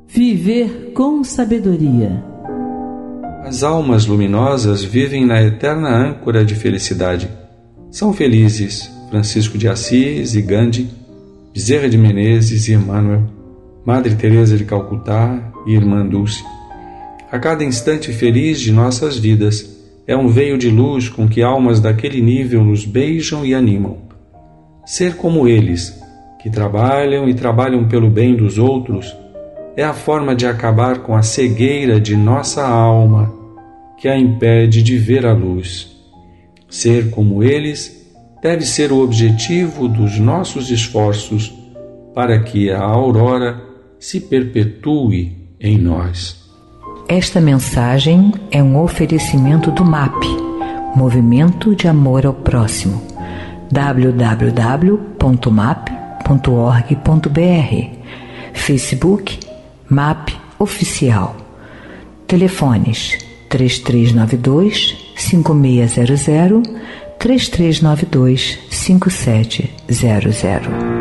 Viver com sabedoria. As almas luminosas vivem na eterna âncora de felicidade. São felizes Francisco de Assis e Gandhi, Bezerra de Menezes e Emmanuel, Madre Teresa de Calcutá e Irmã Dulce. A cada instante feliz de nossas vidas é um veio de luz com que almas daquele nível nos beijam e animam. Ser como eles, que trabalham e trabalham pelo bem dos outros, é a forma de acabar com a cegueira de nossa alma, que a impede de ver a luz. Ser como eles deve ser o objetivo dos nossos esforços para que a aurora se perpetue em nós. Esta mensagem é um oferecimento do MAP, Movimento de Amor ao Próximo, www.map.org.br, Facebook MAP Oficial. Telefones 3392-5600, 3392-5700.